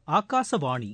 ஆகாசவாணி.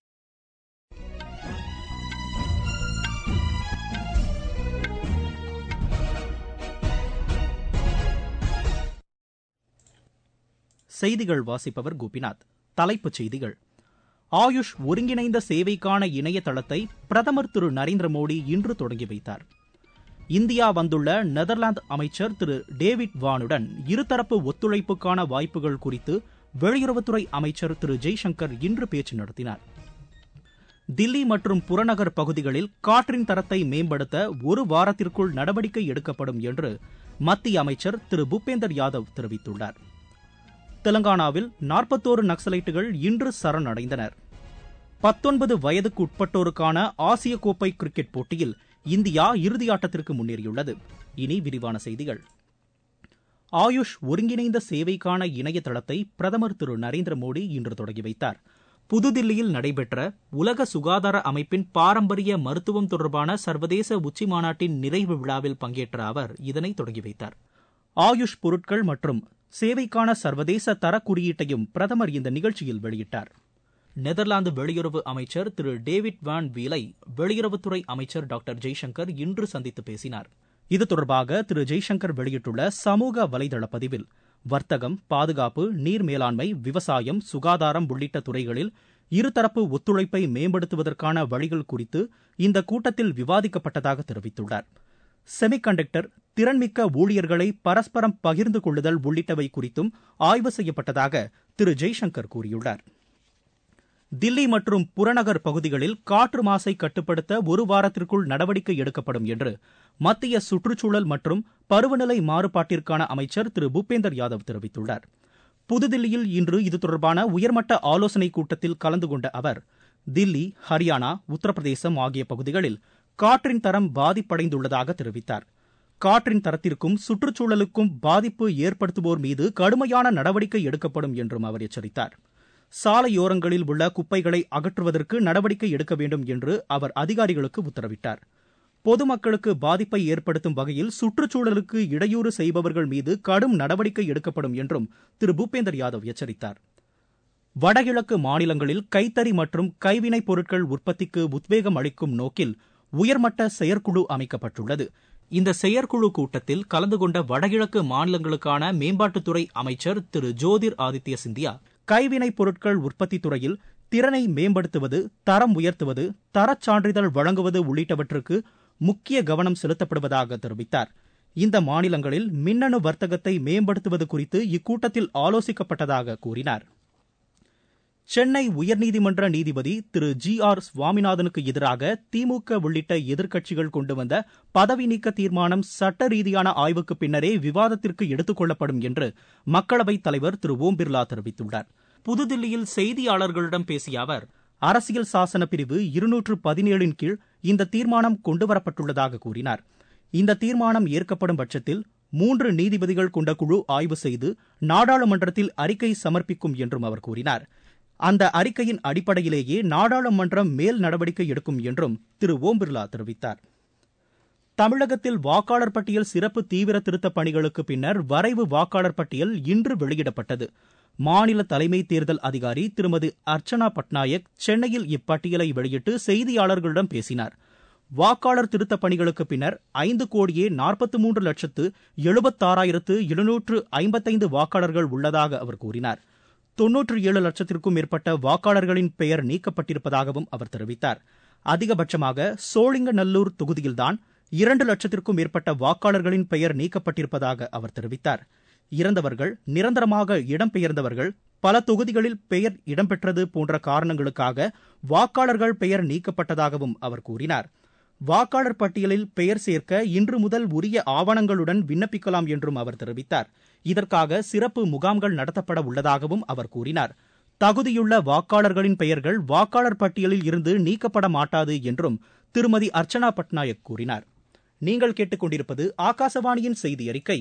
செய்திகள் வாசிப்பவர் கோபிநாத். தலைப்புச் செய்திகள். ஆயுஷ் ஒருங்கிணைந்த சேவைக்கான இணையதளத்தை பிரதமர் திரு நரேந்திர மோடி இன்று தொடங்கி வைத்தார். இந்தியா வந்துள்ள நெதர்லாந்து அமைச்சர் திரு டேவிட் வானுடன் இருதரப்பு ஒத்துழைப்புக்கான வாய்ப்புகள் குறித்து வெளியுறவுத்துறை அமைச்சர் திரு ஜெய்சங்கர் இன்று பேச்சு நடத்தினார். தில்லி மற்றும் புறநகர் பகுதிகளில் காற்றின் தரத்தை மேம்படுத்த ஒரு வாரத்திற்குள் நடவடிக்கை எடுக்கப்படும் என்று மத்திய அமைச்சர் திரு பூபேந்தர் யாதவ் தெரிவித்துள்ளார். தெலங்கானாவில் 41 நக்சலைட்டுகள் இன்று சரணடைந்தனர். 19 வயதுக்கு உட்பட்டோருக்கான ஆசிய கோப்பை கிரிக்கெட் போட்டியில் இந்தியா இறுதியாட்டத்திற்கு முன்னேறியுள்ளது. இனி விரிவான செய்திகள். ஆயுஷ் ஒருங்கிணைந்த சேவைக்கான இணையதளத்தை பிரதமர் திரு நரேந்திர மோடி இன்று தொடங்கி வைத்தார். புதுதில்லியில் நடைபெற்ற உலக சுகாதார அமைப்பின் பாரம்பரிய மருத்துவம் தொடர்பான சர்வதேச உச்சிமாநாட்டின் நிறைவு விழாவில் பங்கேற்ற அவர் இதனை தொடங்கி வைத்தார். ஆயுஷ் பொருட்கள் மற்றும் சேவைக்கான சர்வதேச தர குறியீட்டையும் பிரதமர் இந்த நிகழ்ச்சியில் வெளியிட்டார். நெதர்லாந்து வெளியுறவு அமைச்சர் திரு டேவிட் வான் வீலை வெளியுறவுத்துறை அமைச்சர் டாக்டர் ஜெய்சங்கர் இன்று சந்தித்து பேசினார். இது தொடர்பாக திரு ஜெய்சங்கர் வெளியிட்டுள்ள சமூக வலைதள பதிவில் வர்த்தகம், பாதுகாப்பு, நீர் மேலாண்மை, விவசாயம், சுகாதாரம் உள்ளிட்ட துறைகளில் இருதரப்பு ஒத்துழைப்பை மேம்படுத்துவதற்கான வழிகள் குறித்து இந்த கூட்டத்தில் விவாதிக்கப்பட்டதாக தெரிவித்துள்ளார். செமிகண்டக்டர், திறன்மிக்க ஊழியர்களை பரஸ்பரம் பகிர்ந்து கொள்ளுதல் உள்ளிட்டவை குறித்தும் ஆய்வு செய்யப்பட்டதாக திரு ஜெய்சங்கர் கூறியுள்ளார். தில்லி மற்றும் புறநகர் பகுதிகளில் காற்று மாசை கட்டுப்படுத்த ஒரு வாரத்திற்குள் நடவடிக்கை எடுக்கப்படும் என்று மத்திய சுற்றுச்சூழல் மற்றும் பருவநிலை மாறுபாட்டிற்கான அமைச்சர் திரு பூபேந்தர் யாதவ் தெரிவித்துள்ளார். புதுதில்லியில் இன்று இது தொடர்பான உயர்மட்ட ஆலோசனைக் கூட்டத்தில் கலந்து கொண்ட அவர் தில்லி, ஹரியானா, உத்தரப்பிரதேசம் ஆகிய பகுதிகளில் காற்றின் தரம் பாதிப்படைந்துள்ளதாக தெரிவித்தார். காற்றின் தரத்திற்கும் சுற்றுச்சூழலுக்கும் பாதிப்பு ஏற்படுத்துவோர் மீது கடுமையான நடவடிக்கை எடுக்கப்படும் என்றும் அவர் எச்சரித்தார். சாலையோரங்களில் உள்ள குப்பைகளை அகற்றுவதற்கு நடவடிக்கை எடுக்க வேண்டும் என்று அவர் அதிகாரிகளுக்கு உத்தரவிட்டார். பொதுமக்களுக்கு பாதிப்பை ஏற்படுத்தும் வகையில் சுற்றுச்சூழலுக்கு இடையூறு செய்பவர்கள் மீது கடும் நடவடிக்கை எடுக்கப்படும் என்றும் திரு பூபேந்தர் யாதவ் எச்சரித்தார். வடகிழக்கு மாநிலங்களில் கைத்தறி மற்றும் கைவினைப் பொருட்கள் உற்பத்திக்கு உத்வேகம் அளிக்கும் நோக்கில் உயர்மட்ட செயற்குழு அமைக்கப்பட்டுள்ளது. இந்த செயற்குழு கூட்டத்தில் கலந்து கொண்ட வடகிழக்கு மாநிலங்களுக்கான மேம்பாட்டுத்துறை அமைச்சர் திரு ஜோதிர் ஆதித்ய சிந்தியா கைவினைப் பொருட்கள் உற்பத்தி துறையில் திறனை மேம்படுத்துவது, தரம் உயர்த்துவது, தரச் சான்றிதழ் வழங்குவது உள்ளிட்டவற்றுக்கு முக்கிய கவனம் செலுத்தப்படுவதாக தெரிவித்தார். இந்த மாநிலங்களில் மின்னணு வர்த்தகத்தை மேம்படுத்துவது குறித்து இக்கூட்டத்தில் ஆலோசிக்கப்பட்டதாக கூறினார். சென்னை உயர்நீதிமன்ற நீதிபதி திரு ஜி.ஆர். சுவாமிநாதனுக்கு எதிராக திமுக உள்ளிட்ட எதிர்க்கட்சிகள் கொண்டு வந்த பதவி நீக்க தீர்மானம் சட்ட ரீதியான ஆய்வுக்கு பின்னரே விவாதத்திற்கு எடுத்துக் கொள்ளப்படும் என்று மக்களவைத் தலைவர் திரு ஓம் பிர்லா தெரிவித்துள்ளார். புதுதில்லியில் செய்தியாளர்களிடம் பேசிய அவர், அரசியல் சாசன பிரிவு 217 கீழ் இந்த தீர்மானம் கொண்டுவரப்பட்டுள்ளதாக கூறினார். இந்த தீர்மானம் ஏற்கப்படும் பட்சத்தில் 3 நீதிபதிகள் கொண்ட குழு ஆய்வு செய்து நாடாளுமன்றத்தில் அறிக்கை சமர்ப்பிக்கும் என்றும் அவர் கூறினார். அந்த அறிக்கையின் அடிப்படையிலேயே நாடாளுமன்றம் மேல் நடவடிக்கை எடுக்கும் என்றும் திரு ஓம் பிர்லா தெரிவித்தார். தமிழகத்தில் வாக்காளர் பட்டியல் சிறப்பு தீவிர திருத்தப் பணிகளுக்கு பின்னர் வரைவு வாக்காளர் பட்டியல் இன்று வெளியிடப்பட்டது. மாநில தலைமை தேர்தல் அதிகாரி திருமதி அர்ச்சனா பட்நாயக் சென்னையில் இப்பட்டியலை வெளியிட்டு செய்தியாளர்களிடம் பேசினார். வாக்காளர் திருத்தப் பணிகளுக்கு பின்னர் 5,43,76,755 வாக்காளர்கள் உள்ளதாக அவர் கூறினார். 97 லட்சத்திற்கும் மேற்பட்ட வாக்காளர்களின் பெயர் நீக்கப்பட்டிருப்பதாகவும் அவர் தெரிவித்தார். அதிகபட்சமாக சோழிங்கநல்லூர் தொகுதியில்தான் 2 லட்சத்திற்கும் மேற்பட்ட வாக்காளர்களின் பெயர் நீக்கப்பட்டிருப்பதாக அவர் தெரிவித்தார். இறந்தவர்கள், நிரந்தரமாக இடம்பெயர்ந்தவர்கள், பல தொகுதிகளில் பெயர் இடம்பெற்றது போன்ற காரணங்களுக்காக வாக்காளர்கள் பெயர் நீக்கப்பட்டதாகவும் அவர் கூறினார். வாக்காளர் பட்டியலில் பெயர் சேர்க்க இன்று முதல் உரிய ஆவணங்களுடன் விண்ணப்பிக்கலாம் என்றும் அவர் தெரிவித்தார். இதற்காக சிறப்பு முகாம்கள் நடத்தப்பட உள்ளதாகவும் அவர் கூறினார். தகுதியுள்ள வாக்காளர்களின் பெயர்கள் வாக்காளர் பட்டியலில் இருந்து நீக்கப்பட மாட்டாது என்றும் திருமதி அர்ச்சனா பட்நாயக் கூறினார். நீங்கள் கேட்டுக்கொண்டிருப்பது ஆகாசவாணியின் செய்தி அறிக்கை.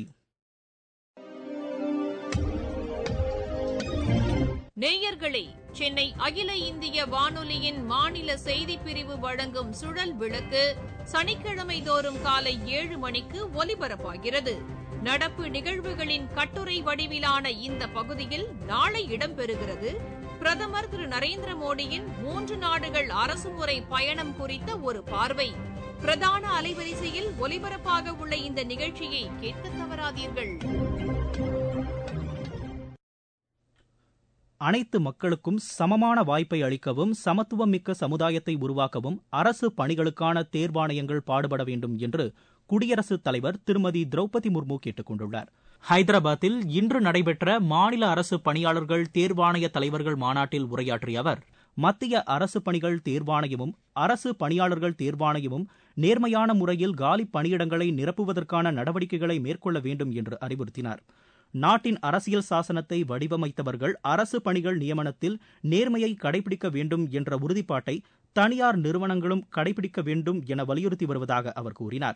நேயர்களே, சென்னை அகில இந்திய வானொலியின் மாநில செய்திப் பிரிவு வழங்கும் சுழல் விளக்கு சனிக்கிழமை தோறும் காலை 7 மணிக்கு ஒலிபரப்பாகிறது. நடப்பு நிகழ்வுகளின் கட்டுரை வடிவிலான இந்த பகுதியில் நாளை இடம்பெறுகிறது பிரதமர் திரு நரேந்திர மோடியின் 3 நாடுகள் அரசுமுறை பயணம் குறித்த ஒரு பார்வை. பிரதான அலைவரிசையில் ஒலிபரப்பாக உள்ள இந்த நிகழ்ச்சியை கேட்க தவறாதீர்கள். அனைத்து மக்களுக்கும் சமமான வாய்ப்பை அளிக்கவும் சமத்துவம் மிக்க சமுதாயத்தை உருவாக்கவும் அரசு பணிகளுக்கான தேர்வாணையங்கள் பாடுபட வேண்டும் என்று குடியரசுத் தலைவர் திருமதி திரௌபதி முர்மு கேட்டுக் கொண்டுள்ளார். ஹைதராபாத்தில் இன்று நடைபெற்ற மாநில அரசு பணியாளர்கள் தேர்வாணைய தலைவர்கள் மாநாட்டில் உரையாற்றிய அவர், மத்திய அரசு பணிகள் தேர்வாணையமும் அரசு பணியாளர்கள் தேர்வாணையமும் நேர்மையான முறையில் காலி பணியிடங்களை நிரப்புவதற்கான நடவடிக்கைகளை மேற்கொள்ள வேண்டும் என்று அறிவுறுத்தினார். நாட்டின் அரசியல் சாசனத்தை வடிவமைத்தவர்கள் அரசு பணிகள் நியமனத்தில் நேர்மையை கடைபிடிக்க வேண்டும் என்ற உறுதிப்பாட்டை தனியார் நிறுவனங்களும் கடைபிடிக்க வேண்டும் என வலியுறுத்தி வருவதாக அவர் கூறினார்.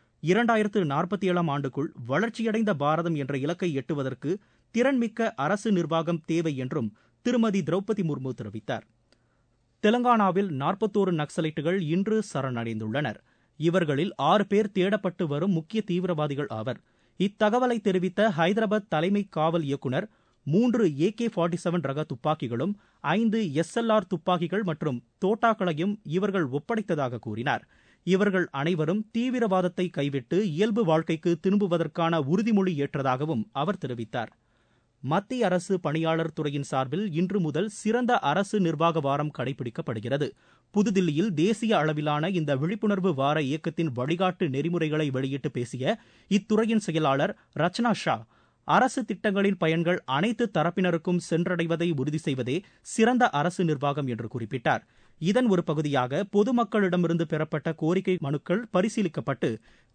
2047 ஆண்டுக்குள் வளர்ச்சியடைந்த பாரதம் என்ற இலக்கை எட்டுவதற்கு திறன்மிக்க அரசு நிர்வாகம் தேவை என்றும் திருமதி திரௌபதி முர்மு தெரிவித்தார். தெலங்கானாவில் 41 நக்சலைட்டுகள் இன்று சரணடைந்துள்ளனர். இவர்களில் 6 பேர் தேடப்பட்டு வரும் முக்கிய தீவிரவாதிகள் ஆவர். இத்தகவலை தெரிவித்த ஹைதராபாத் தலைமை காவல் இயக்குநர் 3 AK-47 ரக துப்பாக்கிகளும் 5 SLR துப்பாக்கிகள் மற்றும் தோட்டாக்களையும் இவர்கள் ஒப்படைத்ததாக கூறினார். இவர்கள் அனைவரும் தீவிரவாதத்தை கைவிட்டு இயல்பு வாழ்க்கைக்கு திரும்புவதற்கான உறுதிமொழி ஏற்றதாகவும் அவர் தெரிவித்தார். மத்திய அரசு பணியாளர் துறையின் சார்பில் இன்று முதல் சிறந்த அரசு நிர்வாக வாரம் கடைபிடிக்கப்படுகிறது. புதுதில்லியில் தேசிய அளவிலான இந்த விழிப்புணர்வு வார இயக்கத்தின் வழிகாட்டு நெறிமுறைகளை வெளியிட்டு பேசிய இத்துறையின் செயலாளர் ரச்சனா ஷா, அரசு திட்டங்களின் பயன்கள் அனைத்து தரப்பினருக்கும் சென்றடைவதை உறுதி செய்வதே சிறந்த அரசு நிர்வாகம் என்று குறிப்பிட்டார். இதன் ஒரு பகுதியாக பொதுமக்களிடமிருந்து பெறப்பட்ட கோரிக்கை மனுக்கள் பரிசீலிக்கப்பட்டு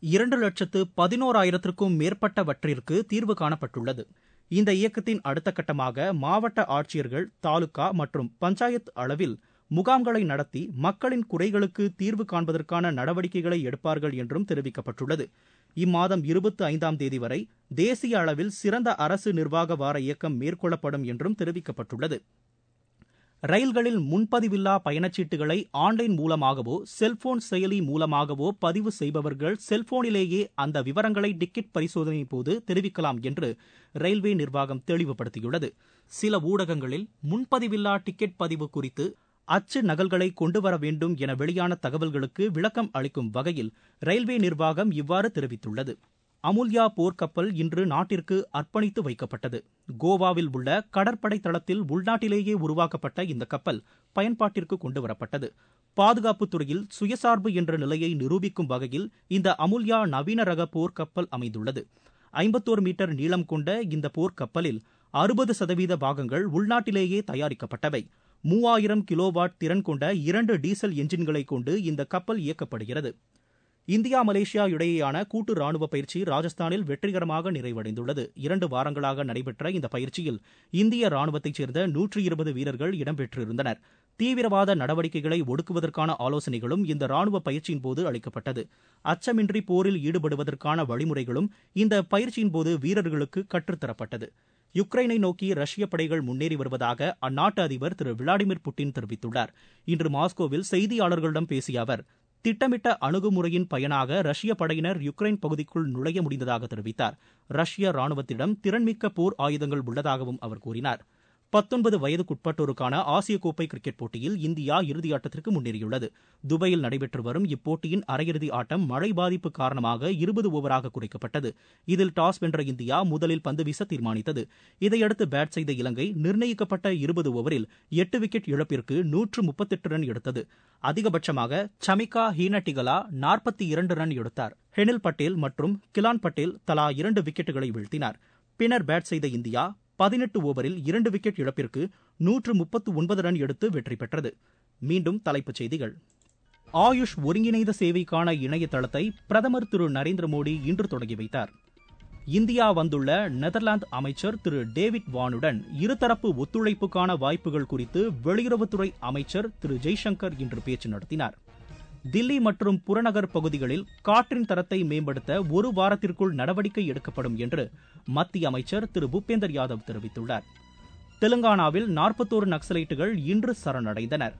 2,11,000க்கும் மேற்பட்டவற்றிற்கு தீர்வு காணப்பட்டுள்ளது. இந்த இயக்கத்தின் அடுத்த கட்டமாக மாவட்ட ஆட்சியர்கள், தாலுகா மற்றும் பஞ்சாயத்து அளவில் முகாம்களை நடத்தி மக்களின் குறைகளுக்கு தீர்வு காண்பதற்கான நடவடிக்கைகளை எடுப்பார்கள் என்றும் தெரிவிக்கப்பட்டுள்ளது. இம்மாதம் 25ஆம் தேதி வரை தேசிய அளவில் சிறந்த அரசு நிர்வாக வார இயக்கம் மேற்கொள்ளப்படும் என்றும் தெரிவிக்கப்பட்டுள்ளது. ரயில்களில் முன்பதிவில்லா பயணச்சீட்டுகளை ஆன்லைன் மூலமாகவோ செல்போன் செயலி மூலமாகவோ பதிவு செய்பவர்கள் செல்போனிலேயே அந்த விவரங்களை டிக்கெட் பரிசோதனையின் போது தெரிவிக்கலாம் என்று ரயில்வே நிர்வாகம் தெளிவுபடுத்தியுள்ளது. சில ஊடகங்களில் முன்பதிவில்லா டிக்கெட் பதிவு குறித்து அச்சு நகல்களை கொண்டுவர வேண்டும் என வெளியான தகவல்களுக்கு விளக்கம் அளிக்கும் வகையில் ரயில்வே நிர்வாகம் இவ்வாறு தெரிவித்துள்ளது. அமுல்யா போர்க்கப்பல் இன்று நாட்டிற்கு அர்ப்பணித்து வைக்கப்பட்டது. கோவாவில் உள்ள கடற்படை தளத்தில் உள்நாட்டிலேயே உருவாக்கப்பட்ட இந்த கப்பல் பயன்பாட்டிற்கு கொண்டுவரப்பட்டது. பாதுகாப்புத் துறையில் சுயசார்பு என்ற நிலையை நிரூபிக்கும் வகையில் இந்த அமுல்யா நவீன ரக போர்க்கப்பல் அமைந்துள்ளது. 51 மீட்டர் நீளம் கொண்ட இந்த போர்க்கப்பலில் 60% பாகங்கள் உள்நாட்டிலேயே தயாரிக்கப்பட்டவை. 3000 கிலோவாட் திறன் கொண்ட 2 டீசல் என்ஜின்களை கொண்டு இந்த கப்பல் இயக்கப்படுகிறது. இந்தியா மலேசியா இடையேயான கூட்டு ராணுவ பயிற்சி ராஜஸ்தானில் வெற்றிகரமாக நிறைவடைந்துள்ளது. 2 வாரங்களாக நடைபெற்ற இந்த பயிற்சியில் இந்திய ராணுவத்தைச் சேர்ந்த 120 வீரர்கள் இடம்பெற்றிருந்தனர். தீவிரவாத நடவடிக்கைகளை ஒடுக்குவதற்கான ஆலோசனைகளும் இந்த ராணுவ பயிற்சியின் போது அளிக்கப்பட்டது. அச்சமின்றி போரில் ஈடுபடுவதற்கான வழிமுறைகளும் இந்த பயிற்சியின் போது வீரர்களுக்கு கற்றுத்தரப்பட்டது. யுக்ரைனை நோக்கி ரஷ்ய படைகள் முன்னேறி வருவதாக அந்நாட்டு அதிபர் திரு விளாடிமிர் புட்டின் தெரிவித்துள்ளார். இன்று மாஸ்கோவில் செய்தியாளர்களிடம் பேசிய அவர், திட்டமிட்ட அணுகுமுறையின் பயனாக ரஷ்ய படையினர் யுக்ரைன் பகுதிக்குள் நுழைய முடிந்ததாக தெரிவித்தார். ரஷ்ய ராணுவத்திடம் திறன்மிக்க போர் ஆயுதங்கள் உள்ளதாகவும் அவர் கூறினார். 19 வயதுக்குட்பட்டோருக்கான ஆசிய கோப்பை கிரிக்கெட் போட்டியில் இந்தியா இறுதியாட்டத்திற்கு முன்னேறியுள்ளது. துபாயில் நடைபெற்று வரும் இப்போட்டியின் அரையிறுதி ஆட்டம் மழை பாதிப்பு காரணமாக 20 ஓவராக குறைக்கப்பட்டது. இதில் டாஸ் வென்ற இந்தியா முதலில் பந்து வீச தீர்மானித்தது. இதையடுத்து பேட் செய்த இலங்கை நிர்ணயிக்கப்பட்ட 20 ஓவரில் 8 விக்கெட் இழப்பிற்கு 138 ரன் எடுத்தது. அதிகபட்சமாக சமிகா ஹீனட்டிகலா 42 ரன் எடுத்தார். ஹெனில் பட்டேல் மற்றும் கிலான் பட்டேல் தலா 2 விக்கெட்டுகளை வீழ்த்தினார். பின்னர் பேட் செய்த இந்தியா 18 ஓவரில் 2 விக்கெட் இழப்பிற்கு 139 ரன் எடுத்து வெற்றி பெற்றது. மீண்டும் தலைப்புச் செய்திகள். ஆயுஷ் ஒருங்கிணைந்த சேவைக்கான இணையதளத்தை பிரதமர் திரு நரேந்திர மோடி இன்று தொடங்கி வைத்தார். இந்தியா வந்துள்ள நெதர்லாந்து அமைச்சர் திரு டேவிட் வானுடன் இருதரப்பு ஒத்துழைப்புக்கான வாய்ப்புகள் குறித்து வெளியுறவுத்துறை அமைச்சர் திரு ஜெய்சங்கர் இன்று பேச்சு நடத்தினார். தில்லி மற்றும் புறநகர் பகுதிகளில் காற்றின் தரத்தை மேம்படுத்த 1 வாரத்திற்குள் நடவடிக்கை எடுக்கப்படும் என்று மத்திய அமைச்சர் திரு பூபேந்தர் யாதவ் தெரிவித்துள்ளார். தெலுங்கானாவில் 41 நக்சலைட்டுகள் இன்று சரணடைந்தனர்.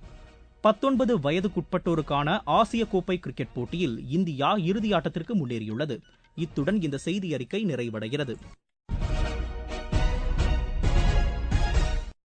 19 வயதுக்குட்பட்டோருக்கான ஆசிய கோப்பை கிரிக்கெட் போட்டியில் இந்தியா இறுதியாட்டத்திற்கு முன்னேறியுள்ளது. இத்துடன் இந்த செய்தி அறிக்கை நிறைவடைகிறது.